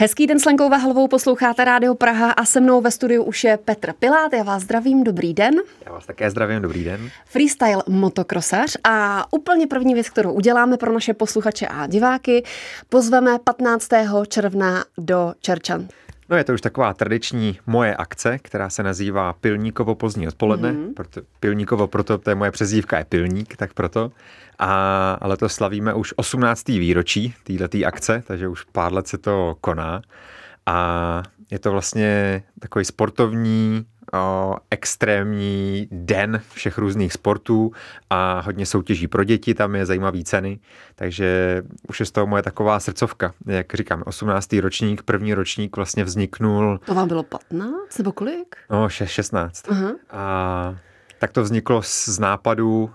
Hezký den s Lenkou Vahlovou, posloucháte Rádio Praha a se mnou ve studiu už je Petr Pilát. Já vás zdravím, dobrý den. Já vás také zdravím, dobrý den. Freestyle motokrosař a úplně první věc, kterou uděláme pro naše posluchače a diváky, pozveme 15. června do Čerčan. No je to už taková tradiční moje akce, která se nazývá Pilníkovo pozdní odpoledne. Pilníkovo, proto to je moje přezdívka, je Pilník, tak proto. A letos slavíme už 18. výročí této akce, takže už pár let se to koná. A je to vlastně takový sportovní, extrémní den všech různých sportů a hodně soutěží pro děti, tam je zajímavý ceny, takže už je z toho moje taková srdcovka. Jak říkám, 18. ročník, první ročník vlastně vzniknul... To vám bylo 15 nebo kolik? No, 16. Aha. A tak to vzniklo z nápadu,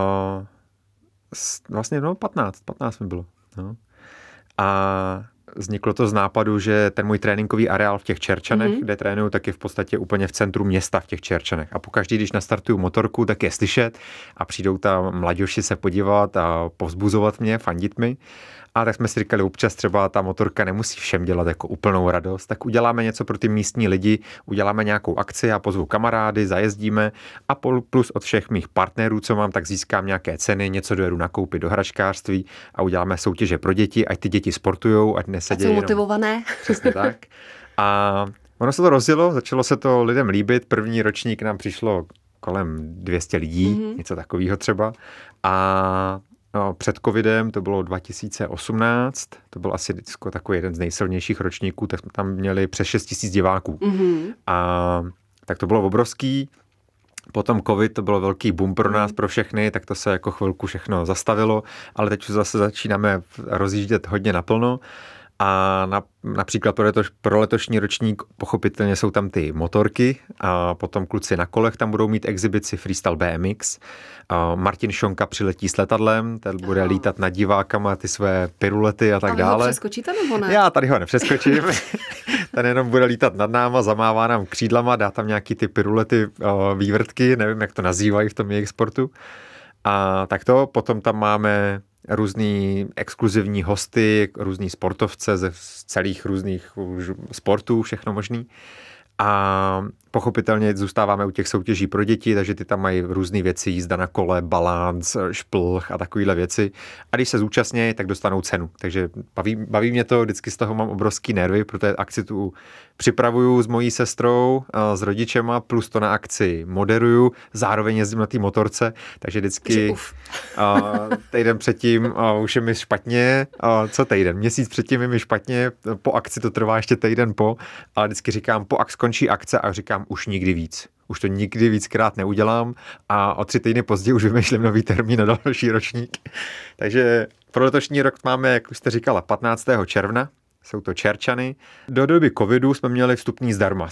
vlastně 15 mi bylo. No. A vzniklo to z nápadu, že ten můj tréninkový areál v těch Čerčanech, kde trénuju, tak je v podstatě úplně v centru města v těch Čerčanech. A pokaždý, když nastartuju motorku, tak je slyšet a přijdou tam mladěši se podívat a povzbuzovat mě, fandit mi. A tak jsme si říkali, občas třeba ta motorka nemusí všem dělat jako úplnou radost, tak uděláme něco pro ty místní lidi, uděláme nějakou akci a pozvu kamarády, zajezdíme a plus od všech mých partnerů, co mám, tak získám nějaké ceny, něco dojedu nakoupit do hračkářství a uděláme soutěže pro děti, ať ty děti sportujou, ať nesedějí. Ať jsou motivované. Přesně tak. A ono se to rozjelo, začalo se to lidem líbit, první ročník nám přišlo kolem 200 lidí, něco takového třeba. A před covidem, to bylo 2018, to byl asi takový jeden z nejsilnějších ročníků, tak jsme tam měli přes 6 000 diváků. A tak to bylo obrovský. Potom covid, to bylo velký boom pro nás, pro všechny, tak to se jako chvilku všechno zastavilo, ale teď už zase začínáme rozjíždět hodně naplno. A například pro letošní ročník pochopitelně jsou tam ty motorky a potom kluci na kolech tam budou mít exibici Freestyle BMX. Martin Šonka přiletí s letadlem, ten bude lítat nad divákama ty své pirulety a tak dále. A vy ho přeskočíte nebo ne? Já tady ho nepřeskočím. Ten jenom bude lítat nad náma, zamává nám křídlama, dá tam nějaký ty pirulety, vývrtky, nevím, jak to nazývají v tom jejich sportu. A tak to, potom tam máme různý exkluzivní hosty, různý sportovce ze celých různých sportů, všechno možný. A pochopitelně zůstáváme u těch soutěží pro děti, takže ty tam mají různé věci, jízda na kole, balanc, šplh a takovéhle věci. A když se zúčastní, tak dostanou cenu. Takže baví mě to, vždycky z toho mám obrovský nervy, protože akci tu připravuju s mojí sestrou, s rodičema, plus to na akci moderuju, zároveň jezdím na té motorce, takže vždycky týden předtím už je mi špatně, co týden? Měsíc předtím je mi špatně, po akci to trvá ještě týden po, ale vždycky říkám, skončí akce a říkám už nikdy víc. Už to nikdy víckrát neudělám a o 3 týdny později už vymýšlím nový termín na další ročník. Takže pro letošní rok máme, jak už jste říkala, 15. června. Jsou to Čerčany. Do doby covidu jsme měli vstupní zdarma.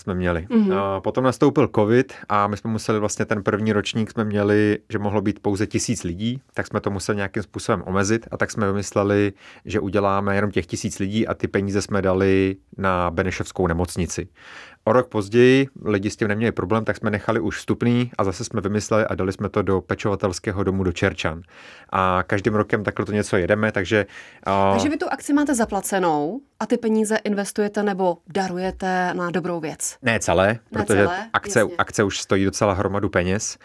A potom nastoupil covid a my jsme museli vlastně ten první ročník jsme měli, že mohlo být pouze 1000 lidí, tak jsme to museli nějakým způsobem omezit a tak jsme vymysleli, že uděláme jenom těch 1000 lidí a ty peníze jsme dali na Benešovskou nemocnici. O rok později lidi s tím neměli problém, tak jsme nechali už vstupný a zase jsme vymysleli a dali jsme to do pečovatelského domu do Čerčan. A každým rokem takhle to něco jedeme, takže... Takže vy tu akci máte zaplacenou a ty peníze investujete nebo darujete na dobrou věc? Ne celé, protože akce už stojí docela hromadu peněz,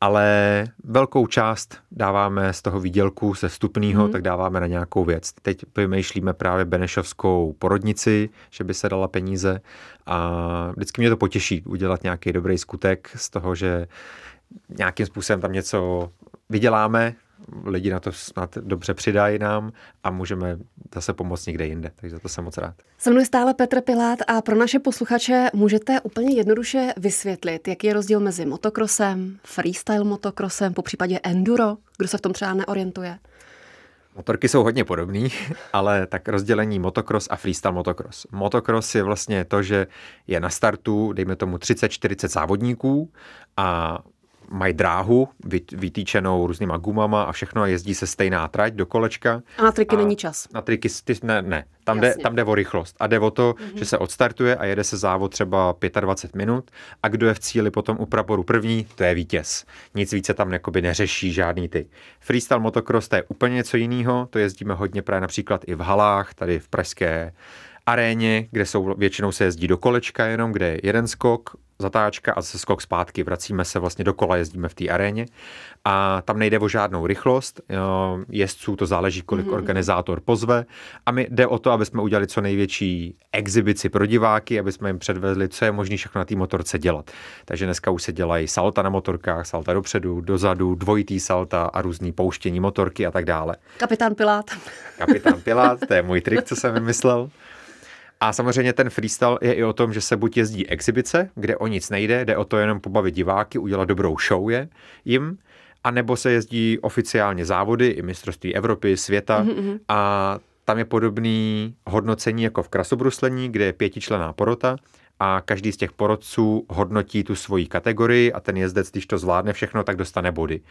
ale velkou část dáváme z toho výdělku, ze vstupného, tak dáváme na nějakou věc. Teď vymýšlíme právě benešovskou porodnici, že by se dala peníze a vždycky mě to potěší udělat nějaký dobrý skutek z toho, že nějakým způsobem tam něco vyděláme, lidi na to snad dobře přidají nám a můžeme zase pomoct někde jinde, takže za to jsem moc rád. Se mnou je stále Petr Pilát a pro naše posluchače můžete úplně jednoduše vysvětlit, jaký je rozdíl mezi motokrosem, freestyle motokrosem, popřípadě enduro, kdo se v tom třeba neorientuje? Motorky jsou hodně podobný, ale tak rozdělení motocross a freestyle motocross. Motocross je vlastně to, že je na startu, dejme tomu 30-40 závodníků a mají dráhu vytýčenou různýma gumama a všechno a jezdí se stejná trať do kolečka. A na triky není čas. Na triky ne. Tam jde o rychlost. A jde o to, že se odstartuje a jede se závod třeba 25 minut a kdo je v cíli potom u praporu první, to je vítěz. Nic více tam jakoby neřeší žádný ty. Freestyle motocross to je úplně něco jiného, to jezdíme hodně právě například i v halách, tady v pražské aréně, kde většinou se jezdí do kolečka jenom, kde je jeden skok, zatáčka a zase skok zpátky. Vracíme se vlastně dokola, jezdíme v té aréně a tam nejde o žádnou rychlost. Jezdců to záleží, kolik organizátor pozve a my jde o to, aby jsme udělali co největší exibici pro diváky, aby jsme jim předvezli, co je možné všechno na té motorce dělat. Takže dneska už se dělají salta na motorkách, salta dopředu, dozadu, dvojitý salta a různý pouštění motorky a tak dále. Kapitán Pilát. Kapitán Pilát, to je můj trik, co jsem vymyslel. A samozřejmě ten freestyle je i o tom, že se buď jezdí exibice, kde o nic nejde, jde o to jenom pobavit diváky, udělat dobrou show jim, anebo se jezdí oficiálně závody, i mistrovství Evropy, světa a tam je podobný hodnocení jako v krasobruslení, kde je 5členná porota a každý z těch porotců hodnotí tu svoji kategorii a ten jezdec, když to zvládne všechno, tak dostane body.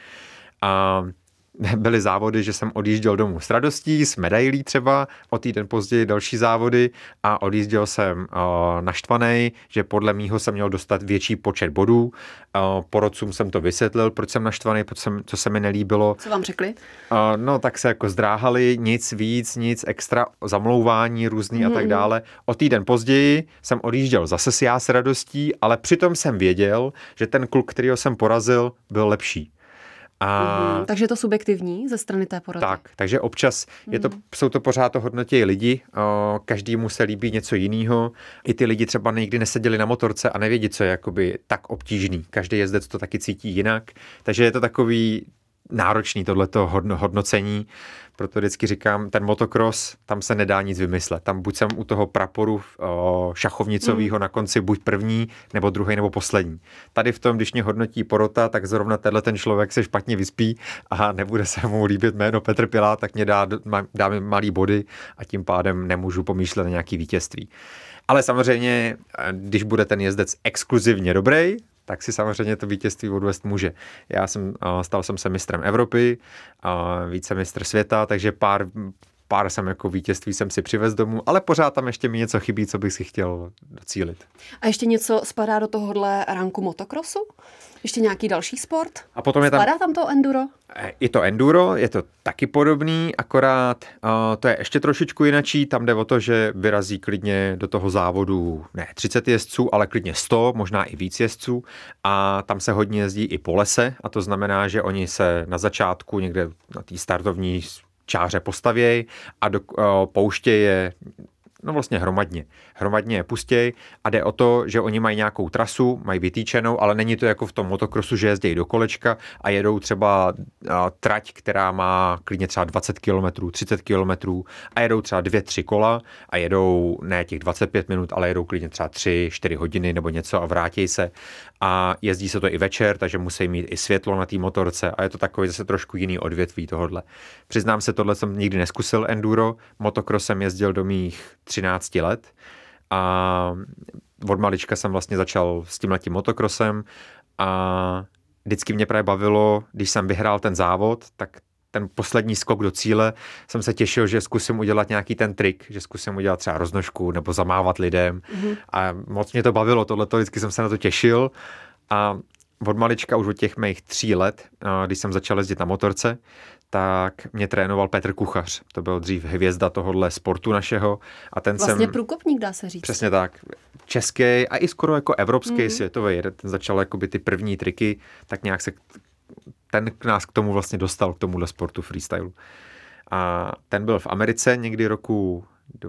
A byly závody, že jsem odjížděl domů s radostí, s medailí třeba, o týden později další závody a odjížděl jsem naštvanej, že podle mýho jsem měl dostat větší počet bodů. Porodcům jsem to vysvětlil, proč jsem naštvaný, co se mi nelíbilo. Co vám řekli? No tak se jako zdráhali, nic víc, nic extra, zamlouvání různý a tak dále. O týden později jsem odjížděl zase já s radostí, ale přitom jsem věděl, že ten kluk, kterýho jsem porazil, byl lepší. Takže je to subjektivní ze strany té poroty. Takže občas jsou to pořád to hodnotí lidi, každému se líbí něco jiného. I ty lidi třeba nikdy neseděli na motorce a nevědí, co je jakoby tak obtížný. Každý jezdec to taky cítí jinak, takže je to takový náročný tohleto hodnocení, proto vždycky říkám, ten motocross, tam se nedá nic vymyslet. Tam buď jsem u toho praporu šachovnicového na konci buď první, nebo druhý, nebo poslední. Tady v tom, když mě hodnotí porota, tak zrovna ten člověk se špatně vyspí a nebude se mu líbit jméno Petr Pilát, tak mě dá mi malý body a tím pádem nemůžu pomýšlet na nějaký vítězství. Ale samozřejmě, když bude ten jezdec exkluzivně dobrý, tak si samozřejmě to vítězství odvést může. Stal jsem se mistrem Evropy, vícemistr světa, takže pár jsem jako vítězství jsem si přivez domů, ale pořád tam ještě mi něco chybí, co bych si chtěl docílit. A ještě něco spadá do tohohle ranku motokrosu? Ještě nějaký další sport? A potom spadá tam to enduro? Je to enduro, je to taky podobný, akorát to je ještě trošičku jinačí, tam jde o to, že vyrazí klidně do toho závodu ne 30 jezdců, ale klidně 100, možná i víc jezdců a tam se hodně jezdí i po lese a to znamená, že oni se na začátku někde na té startovní čáře postavějí a do pouště je vlastně hromadně je pustěj a jde o to, že oni mají nějakou trasu, mají vytýčenou, ale není to jako v tom motokrosu, že jezdí do kolečka a jedou třeba trať, která má klidně třeba 20 km, 30 km a jedou třeba 2-3 kola a jedou ne těch 25 minut, ale jedou klidně třeba 3-4 hodiny nebo něco a vrátí se a jezdí se to i večer, takže musí mít i světlo na té motorce a je to takový zase trošku jiný odvětví tohodle. Přiznám se, tohle jsem nikdy neskusil enduro, motocrossem jezdil do mých 13 let a od malička jsem vlastně začal s tímhletím motocrossem a vždycky mě právě bavilo, když jsem vyhrál ten závod, tak ten poslední skok do cíle jsem se těšil, že zkusím udělat nějaký ten trik, že zkusím udělat třeba roznožku nebo zamávat lidem a moc mě to bavilo, tohleto, vždycky jsem se na to těšil a od malička už od těch mých 3 let, když jsem začal jezdit na motorce, tak mě trénoval Petr Kuchař. To byl dřív hvězda tohohle sportu našeho. A ten vlastně průkopník, dá se říct. Přesně tak. Český a i skoro jako evropský, světový. Ten začal jakoby ty první triky, tak nějak ten nás k tomu vlastně dostal, k tomuhle sportu freestylu. A ten byl v Americe někdy roku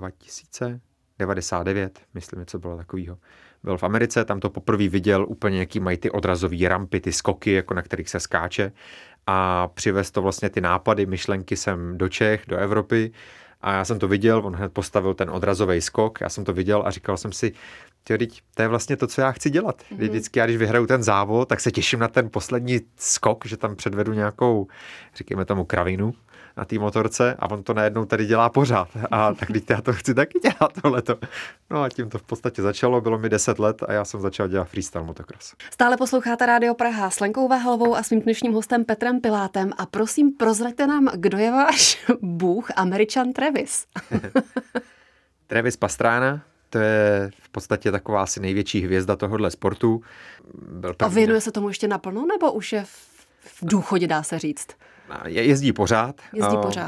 2099, myslím, něco bylo takového. Byl v Americe, tam to poprvé viděl úplně, jaký mají ty odrazové rampy, ty skoky, jako na kterých se skáče a přivez to vlastně ty nápady, myšlenky sem do Čech, do Evropy a já jsem to viděl, on hned postavil ten odrazový skok, já jsem to viděl a říkal jsem si, to je vlastně to, co já chci dělat. Vždycky já, když vyhraju ten závod, tak se těším na ten poslední skok, že tam předvedu nějakou, říkáme tomu, kravinu na té motorce a on to najednou tady dělá pořád. A tak teď já to chci taky dělat tohleto. No a tím to v podstatě začalo, bylo mi 10 let a já jsem začal dělat freestyle motocross. Stále posloucháte Rádio Praha s Lenkou Váhalovou a svým dnešním hostem Petrem Pilátem a prosím prozraďte nám, kdo je váš bůh, Američan Travis. Travis Pastrana, to je v podstatě taková asi největší hvězda tohohle sportu. A věnuje se tomu ještě naplno, nebo už je v důchodě, dá se říct? Jezdí pořád. Jezdí pořád.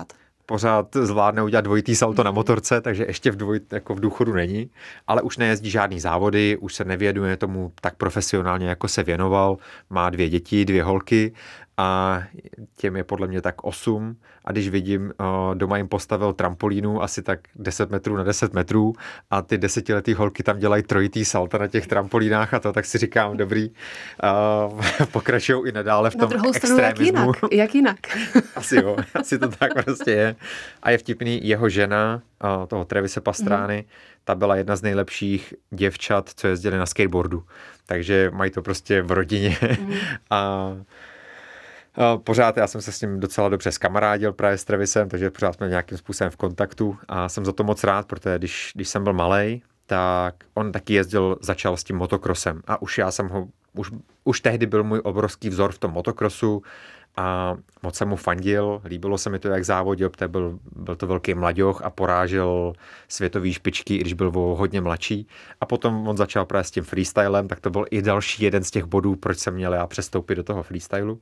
pořád zvládne udělat dvojitý salto na motorce, takže ještě jako v důchodu není, ale už nejezdí žádný závody, už se nevěnuje tomu tak profesionálně, jako se věnoval, má 2 děti, 2 holky a těm je podle mě tak 8 a když vidím, doma jim postavil trampolínu asi tak 10 metrů na 10 metrů a ty 10letý holky tam dělají trojitý salto na těch trampolínách a to, tak si říkám, dobrý, pokračují i nadále v tom extremismu. Jak jinak? Asi jo, asi to tak prostě je. A je vtipný, jeho žena, toho Travise Pastrány, ta byla jedna z nejlepších děvčat, co jezdili na skateboardu. Takže mají to prostě v rodině. A pořád já jsem se s ním docela dobře zkamarádil právě s Travisem, takže pořád jsme nějakým způsobem v kontaktu a jsem za to moc rád, protože když jsem byl malej, tak on taky začal s tím motokrosem a už tehdy byl můj obrovský vzor v tom motokrosu a moc jsem mu fandil, líbilo se mi to, jak závodil, protože byl to velký mlaďoch a porážel světový špičky, i když byl hodně mladší. A potom on začal právě s tím freestylem, tak to byl i další jeden z těch bodů, proč jsem měl já přestoupit do toho freestylu.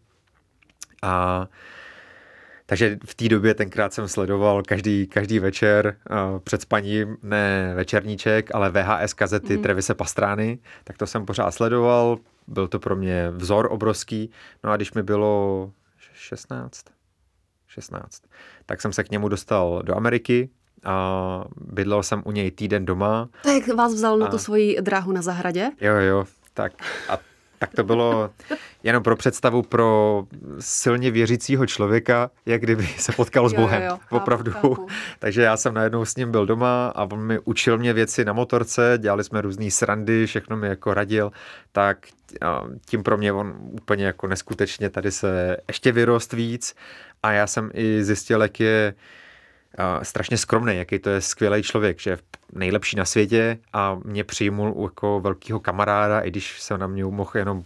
Takže v té době tenkrát jsem sledoval každý večer před spaním, ne večerníček, ale VHS kazety Travise Pastrány, tak to jsem pořád sledoval, byl to pro mě vzor obrovský. No a když mi bylo 16, tak jsem se k němu dostal do Ameriky a bydlel jsem u něj týden doma. Tak vás vzal na tu svoji dráhu na zahradě? Jo, tak to bylo jenom pro představu pro silně věřícího člověka, jak kdyby se potkal s Bohem. Opravdu. Chápu. Takže já jsem najednou s ním byl doma a on mi učil mě věci na motorce, dělali jsme různý srandy, všechno mi jako radil, tak tím pro mě on úplně jako neskutečně tady se ještě vyrost víc a já jsem i zjistil, jak je strašně skromný, jaký to je skvělý člověk, že je nejlepší na světě a mě přijmul jako velkýho kamaráda, i když se na mě mohl jenom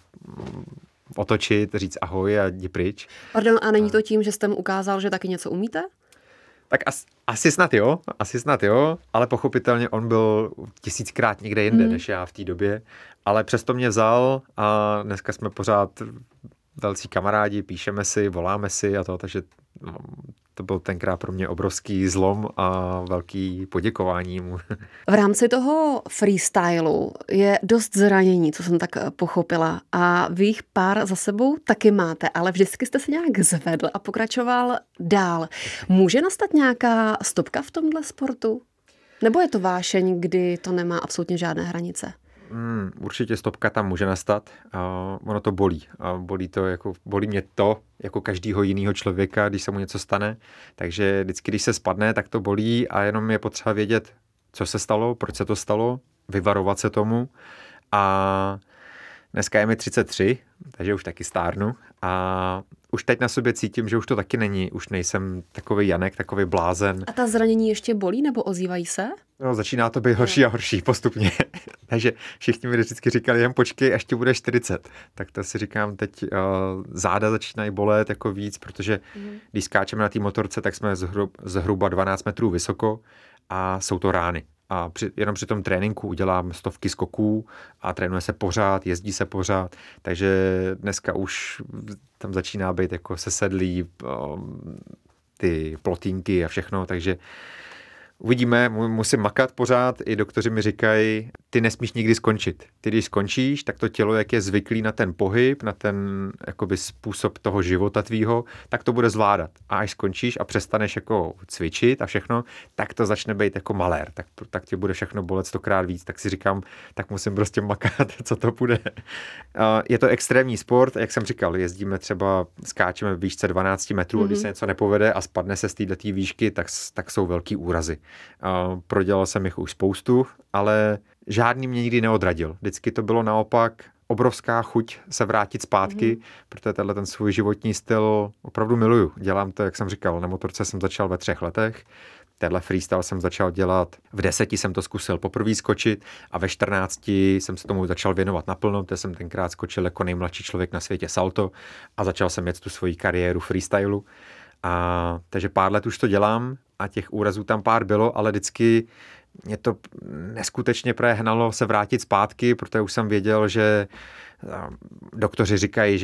otočit, říct ahoj a jdi pryč. Pardon, a není to tím, že jste mu ukázal, že taky něco umíte? Tak asi snad jo, ale pochopitelně on byl 1000krát někde jinde, než já v té době, ale přesto mě vzal a dneska jsme pořád velcí kamarádi, píšeme si, voláme si a to, takže to byl tenkrát pro mě obrovský zlom a velký poděkování mu. V rámci toho freestylu je dost zranění, co jsem tak pochopila. A vy jich pár za sebou taky máte, ale vždycky jste se nějak zvedl a pokračoval dál. Může nastat nějaká stopka v tomhle sportu? Nebo je to vášeň, kdy to nemá absolutně žádné hranice? Určitě stopka tam může nastat. Ono to bolí. Bolí mě to, jako každýho jiného člověka, když se mu něco stane. Takže vždycky, když se spadne, tak to bolí a jenom je potřeba vědět, co se stalo, proč se to stalo, vyvarovat se tomu. A dneska je mi 33, takže už taky stárnu. A už teď na sobě cítím, že už to taky není. Už nejsem takový Janek, takový blázen. A ta zranění ještě bolí nebo ozývají se? No, začíná to být horší a horší postupně. Takže všichni mi vždycky říkali, jen počkej, až ti bude 40. Tak to si říkám, teď záda začínají bolet jako víc, protože když skáčeme na té motorce, tak jsme zhruba 12 metrů vysoko a jsou to rány. A jenom při tom tréninku udělám 100 skoků a trénuje se pořád, jezdí se pořád, takže dneska už tam začíná být jako sesedlý ty plotínky a všechno, takže uvidíme, musím makat pořád, i doktoři mi říkají, ty nesmíš nikdy skončit. Ty když skončíš, tak to tělo, jak je zvyklý na ten pohyb, na ten jakoby způsob toho života tvýho, tak to bude zvládat. A až skončíš a přestaneš jako cvičit a všechno, tak to začne být jako malér. Tak tě bude všechno bolet 100krát víc. Tak si říkám, tak musím prostě makat, co to bude. Je to extrémní sport, jak jsem říkal, jezdíme třeba, skáčeme v výšce 12 metrů, a když se něco nepovede a spadne se z této výšky, tak jsou velký úrazy. Prodělal jsem jich už spoustu, ale žádný mě nikdy neodradil. Vždycky to bylo naopak obrovská chuť se vrátit zpátky, protože ten svůj životní styl opravdu miluju. Dělám to, jak jsem říkal, na motorce jsem začal ve 3 letech, tenhle freestyle jsem začal dělat, v 10 jsem to zkusil poprvé skočit a ve 14 jsem se tomu začal věnovat naplno, protože jsem tenkrát skočil jako nejmladší člověk na světě salto a začal jsem jet tu svoji kariéru freestylu. Takže pár let už to dělám a těch úrazů tam pár bylo, ale vždycky mě to neskutečně prehnalo se vrátit zpátky, protože už jsem věděl, že doktoři říkají, že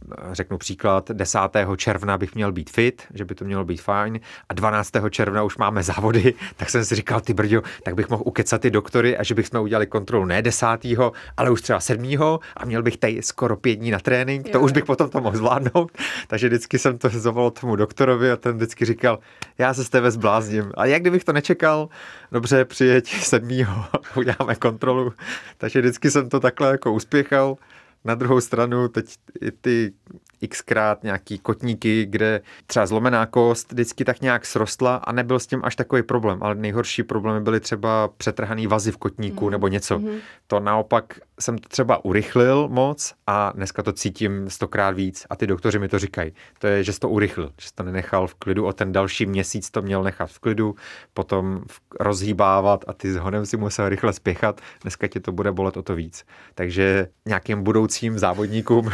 řeknu příklad, 10. června bych měl být fit, že by to mělo být fajn a 12. června už máme závody, tak jsem si říkal, ty brďo, tak bych mohl ukecat ty doktory a že bychom udělali kontrolu ne 10., ale už třeba 7. a měl bych tady skoro 5 dní na trénink, to už bych potom to mohl zvládnout, takže vždycky jsem to zavolal tomu doktorovi a ten vždycky říkal, já se z tebe zblázním. A jak kdybych to nečekal, dobře, přijeď 7. uděláme kontrolu, takže vždycky jsem to takhle jako uspěchal. Na druhou stranu teď i ty xkrát nějaký kotníky, kde třeba zlomená kost vždycky tak nějak srostla a nebyl s tím až takový problém, ale nejhorší problémy byly třeba přetrhaný vazy v kotníku nebo něco. To naopak jsem to třeba urychlil moc a dneska to cítím 100krát víc a ty doktoři mi to říkají. To je, že jsi to urychlil, že jsi to nenechal v klidu, o ten další měsíc to měl nechat v klidu, potom rozhýbávat a ty s honem si musel rychle spěchat, dneska ti to bude bolet o to víc. Takže nějakým budoucím závodníkům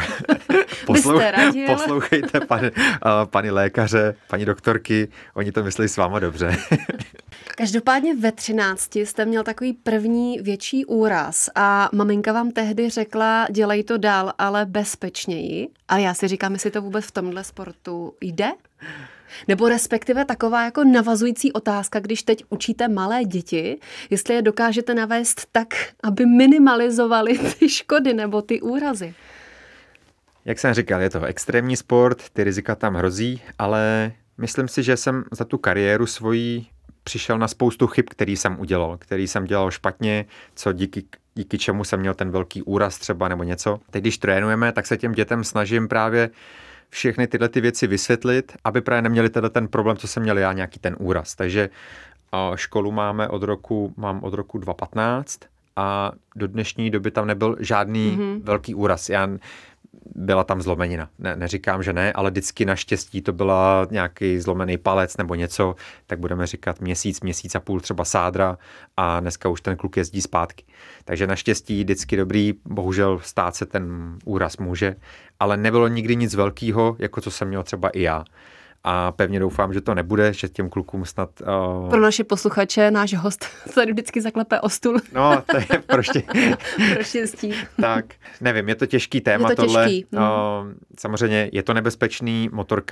poslouchejte paní lékaře, paní doktorky, oni to myslí s váma dobře. Každopádně ve 13 jste měl takový první větší úraz a maminka vám tehdy řekla, dělej to dál, ale bezpečněji. A já si říkám, jestli to vůbec v tomhle sportu jde? Nebo respektive taková jako navazující otázka, když teď učíte malé děti, jestli je dokážete navést tak, aby minimalizovali ty škody nebo ty úrazy. Jak jsem říkal, je to extrémní sport, ty rizika tam hrozí, ale myslím si, že jsem za tu kariéru svoji přišel na spoustu chyb, který jsem udělal, který jsem dělal špatně, co díky čemu jsem měl ten velký úraz třeba nebo něco. Teď, když trénujeme, tak se těm dětem snažím právě všechny tyhle ty věci vysvětlit, aby právě neměli ten problém, co jsem měl já, nějaký ten úraz. Takže školu mám od roku 2015 a do dnešní doby tam nebyl žádný velký úraz. Byla tam zlomenina. Neříkám, že ne, ale vždycky naštěstí to byla nějaký zlomený palec nebo něco, tak budeme říkat měsíc a půl třeba sádra a dneska už ten kluk jezdí zpátky. Takže naštěstí vždycky dobrý, bohužel stát se ten úraz může, ale nebylo nikdy nic velkého, jako co jsem měl třeba i já. A pevně doufám, že to nebude, že těm klukům snad... Pro naše posluchače náš host tady vždycky zaklepe o stůl. No, to je prostě... Pro štěstí. Tak, nevím, je to těžký téma tohle. Samozřejmě je to nebezpečný,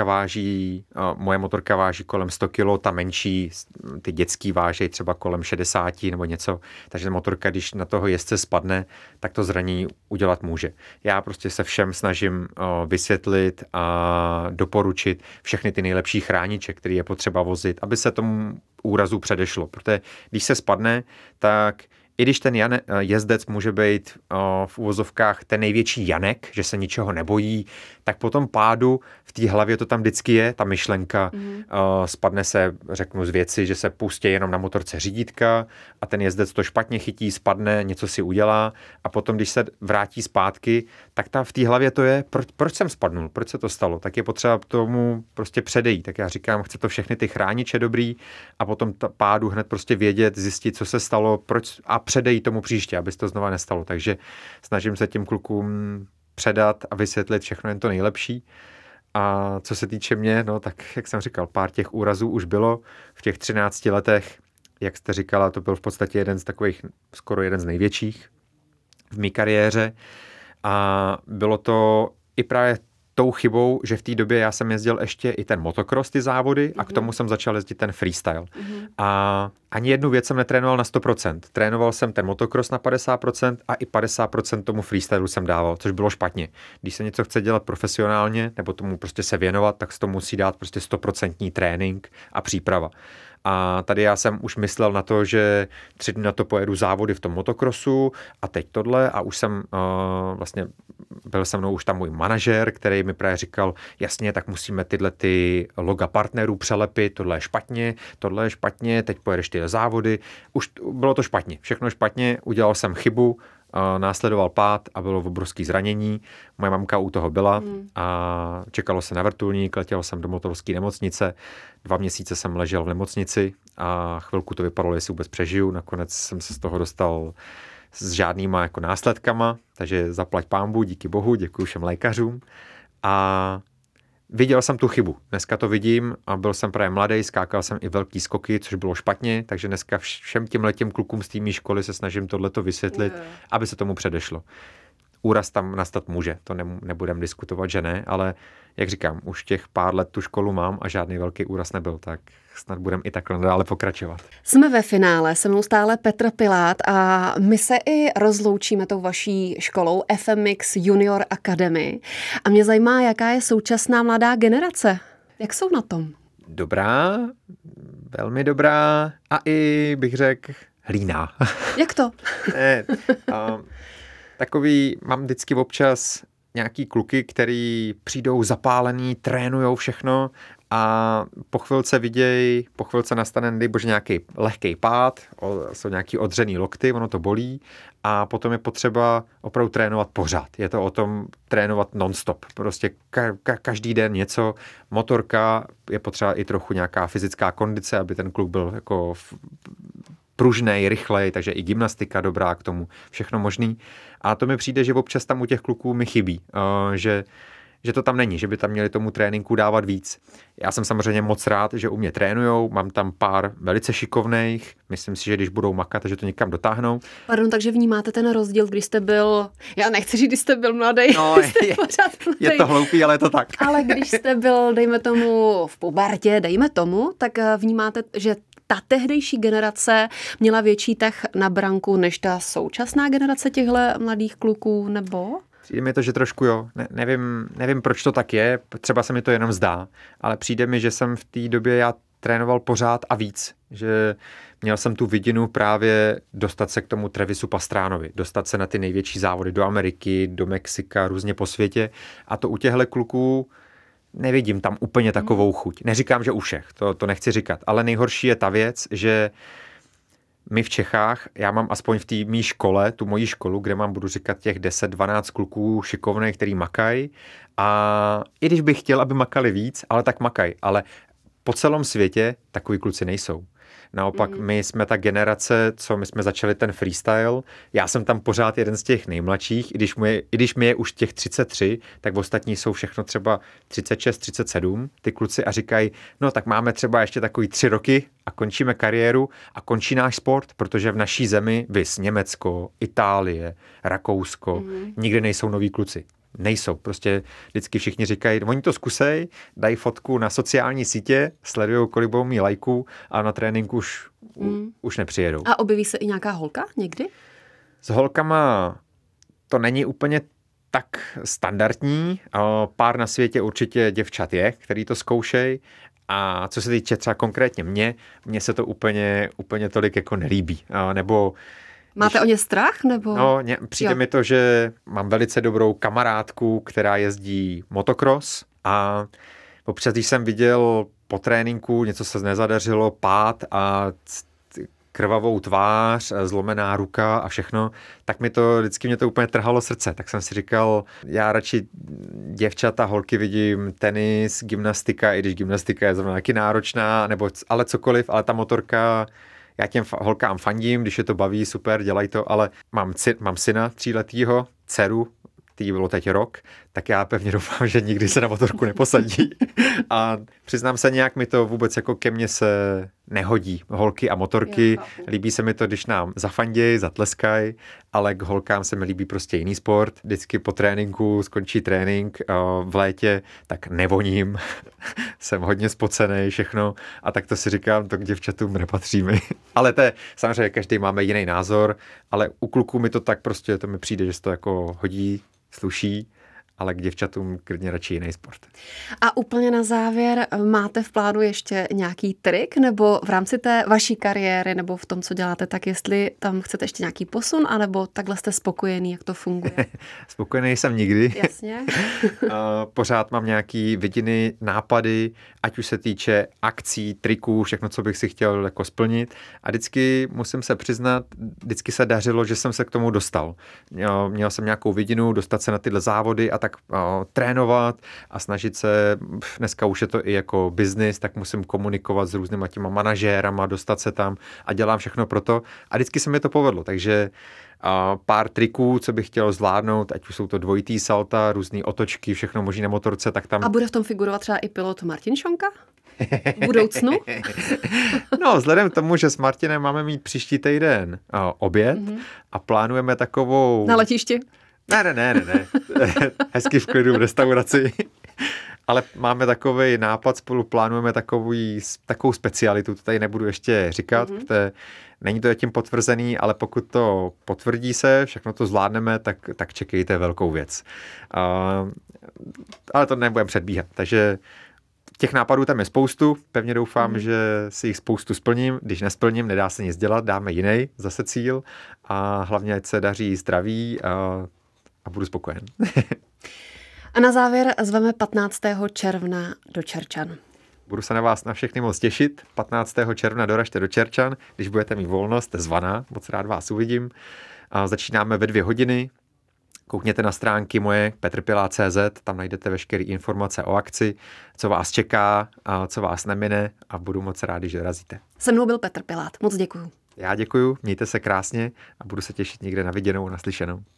moje motorka váží kolem 100 kg, ta menší, ty dětský váží třeba kolem 60 nebo něco, takže motorka, když na toho jezdce spadne, tak to zranění udělat může. Já prostě se všem snažím vysvětlit a doporučit všechny ty nejlepší chrániče, který je potřeba vozit, aby se tomu úrazu předešlo. Protože když se spadne, tak i když ten jezdec může být v uvozovkách ten největší Janek, že se ničeho nebojí, tak po tom pádu v té hlavě to tam vždycky je, ta myšlenka, spadne se, řeknu z věci, že se pustí jenom na motorce řídítka a ten jezdec to špatně chytí, spadne, něco si udělá a potom, když se vrátí zpátky, tak v té hlavě to je, proč jsem spadnul, proč se to stalo, tak je potřeba tomu prostě předejít. Tak já říkám, chce to všechny ty chrániče dobrý a potom pádu hned prostě vědět, zjistit, co se stalo, proč a předejít tomu příště, aby se to znova nestalo. Takže snažím se těm klukům předat a vysvětlit všechno jen to nejlepší. A co se týče mě, no tak, jak jsem říkal, pár těch úrazů už bylo v těch 13 letech. Jak jste říkala, to byl v podstatě jeden z takových, skoro jeden z největších v mé kariéře. A bylo to i právě tou chybou, že v té době já jsem jezdil ještě i ten motocross, ty závody, a k tomu jsem začal jezdit ten freestyle. A ani jednu věc jsem netrénoval na 100%. Trénoval jsem ten motocross na 50% a i 50% tomu freestylu jsem dával, což bylo špatně. Když se něco chce dělat profesionálně, nebo tomu prostě se věnovat, tak se to musí dát prostě 100% trénink a příprava. A tady já jsem už myslel na to, že 3 dny na to pojedu závody v tom motocrossu a teď tohle a už jsem vlastně byl se mnou už tam můj manažer, který mi právě říkal, jasně, tak musíme tyhle ty loga partnerů přelepit, tohle je špatně, teď pojedeš ty závody. Už bylo to špatně, všechno špatně, udělal jsem chybu, následoval pád a bylo obrovské zranění. Moje mamka u toho byla a čekalo se na vrtulník, letěl jsem do motorské nemocnice, 2 měsíce jsem ležel v nemocnici a chvilku to vypadalo, jestli vůbec přežiju. Nakonec jsem se z toho dostal s žádnýma jako následkama, takže zaplať pánbu, díky bohu, děkuji všem lékařům. A viděl jsem tu chybu. Dneska to vidím a byl jsem právě mladý, skákal jsem i velký skoky, což bylo špatně, takže dneska všem těmhletěm klukům z té školy se snažím tohleto vysvětlit, aby se tomu předešlo. úraz tam nastat může, to nebudem diskutovat, že ne, ale jak říkám, už těch pár let tu školu mám a žádný velký úraz nebyl, tak snad budem i takhle dále pokračovat. Jsme ve finále, se mnou stále Petr Pilát a my se i rozloučíme tou vaší školou FMX Junior Academy. A mě zajímá, jaká je současná mladá generace. Jak jsou na tom? Dobrá, velmi dobrá a i bych řekl hlíná. Jak to? Takový, mám vždycky občas nějaký kluky, který přijdou zapálený, trénujou všechno a po chvilce nastane, nejbože nějaký lehký pád, jsou nějaký odřený lokty, ono to bolí a potom je potřeba opravdu trénovat pořád. Je to o tom trénovat non-stop. Prostě každý den něco, motorka, je potřeba i trochu nějaká fyzická kondice, aby ten kluk byl jako pružnej, rychlej, takže i gymnastika dobrá k tomu, všechno možný. A to mi přijde, že občas tam u těch kluků mi chybí, že to tam není, že by tam měli tomu tréninku dávat víc. Já jsem samozřejmě moc rád, že u mě trénujou, mám tam pár velice šikovných, myslím si, že když budou makat, že to někam dotáhnou. Pardon, takže vnímáte ten rozdíl, když jste byl, já nechci říct, když jste byl mladý, no, je to hloupý, ale je to tak. Ale když jste byl, dejme tomu, v pubertě, tak vnímáte, že ta tehdejší generace měla větší tah na branku než ta současná generace těchto mladých kluků, nebo? Přijde mi to, že trošku jo. Nevím, proč to tak je, třeba se mi to jenom zdá, ale přijde mi, že jsem v té době já trénoval pořád a víc, že měl jsem tu vidinu právě dostat se k tomu Travisu Pastránovi, dostat se na ty největší závody do Ameriky, do Mexika, různě po světě a to u těchto kluků nevidím tam úplně takovou chuť. Neříkám, že u všech, to nechci říkat, ale nejhorší je ta věc, že my v Čechách, já mám aspoň v té mý škole, tu moji školu, kde mám, budu říkat, těch 10-12 kluků šikovných, který makají a i když bych chtěl, aby makali víc, ale tak makají, ale po celém světě takový kluci nejsou. Naopak my jsme ta generace, co my jsme začali ten freestyle, já jsem tam pořád jeden z těch nejmladších, i když mi je už těch 33, tak ostatní jsou všechno třeba 36, 37, ty kluci a říkají, no tak máme třeba ještě takový 3 roky a končíme kariéru a končí náš sport, protože v naší zemi vys Německo, Itálie, Rakousko, nikde nejsou noví kluci. Nejsou. Prostě vždycky všichni říkají, oni to zkusej, dají fotku na sociální sítě, sledujou, kolik budou mít lajků a na tréninku už nepřijedou. A objeví se i nějaká holka někdy? S holkama to není úplně tak standardní. Pár na světě určitě děvčat je, který to zkoušej. A co se týče třeba konkrétně mně se to úplně tolik jako nelíbí. Nebo máte o ně strach? Nebo? No, přijde mi to, že mám velice dobrou kamarádku, která jezdí motocross a občas, když jsem viděl po tréninku, něco se nezadařilo, pád a krvavou tvář, zlomená ruka a všechno, tak vždycky mě to úplně trhalo srdce. Tak jsem si říkal, já radši děvčata, holky vidím tenis, gymnastika, i když gymnastika je zrovna taky náročná, ale cokoliv, ale ta motorka, já těm holkám fandím, když je to baví, super, dělají to, ale mám syna 3letýho, dceru, tý bylo teď rok, tak já pevně doufám, že nikdy se na motorku neposadí. A přiznám se, nějak mi to vůbec jako ke mně se nehodí. Holky a motorky, líbí se mi to, když nám zafanděj, zatleskaj, ale k holkám se mi líbí prostě jiný sport. Vždycky po tréninku skončí trénink v létě, tak nevoním, jsem hodně spocený, všechno a tak to si říkám, to k děvčatům nepatří mi. Ale to je, samozřejmě každý máme jiný názor, ale u kluků mi to tak prostě, to mi přijde, že se to jako hodí, sluší, ale k děvčatům klidně radši jiný sport. A úplně na závěr, máte v plánu ještě nějaký trik, nebo v rámci té vaší kariéry, nebo v tom, co děláte, tak jestli tam chcete ještě nějaký posun, anebo takhle jste spokojený, jak to funguje? Spokojený jsem nikdy. Jasně. Pořád mám nějaký vidiny, nápady, ať už se týče akcí, triků, všechno, co bych si chtěl jako splnit. A vždycky musím se přiznat, vždycky se dařilo, že jsem se k tomu dostal. Měl jsem nějakou vidinu, dostat se na tyhle závody a tak trénovat a snažit se, dneska už je to i jako biznis, tak musím komunikovat s různýma těma manažérama, dostat se tam a dělám všechno pro to a vždycky se mi to povedlo, takže pár triků, co bych chtěl zvládnout, ať už jsou to dvojitý salta, různý otočky, všechno možný na motorce, tak tam... A bude v tom figurovat třeba i pilot Martin Šonka? V budoucnu? No, vzhledem k tomu, že s Martinem máme mít příští týden oběd a plánujeme takovou... Na letišti? Ne. Hezky v klidu v restauraci. Ale máme takový nápad, spolu plánujeme takovou specialitu, to tady nebudu ještě říkat, protože není to tím potvrzený, ale pokud to potvrdí se, všechno to zvládneme, tak čekejte velkou věc. Ale to nebudeme předbíhat, takže těch nápadů tam je spoustu, pevně doufám, že si jich spoustu splním, když nesplním, nedá se nic dělat, dáme jiný zase cíl a hlavně ať se daří zdraví a budu spokojen. A na závěr zveme 15. června do Čerčan. Budu se na vás na všechny moc těšit. 15. června doražte do Čerčan, když budete mít volnost, jste zvaná, moc rád vás uvidím. A začínáme ve 2 hodiny. Koukněte na stránky moje petrpilá.cz, tam najdete veškeré informace o akci, co vás čeká a co vás nemine a budu moc rádi, že dorazíte. Se mnou byl Petr Pilát. Moc děkuju. Já děkuju, mějte se krásně a budu se těšit někde na viděnou, naslyšenou.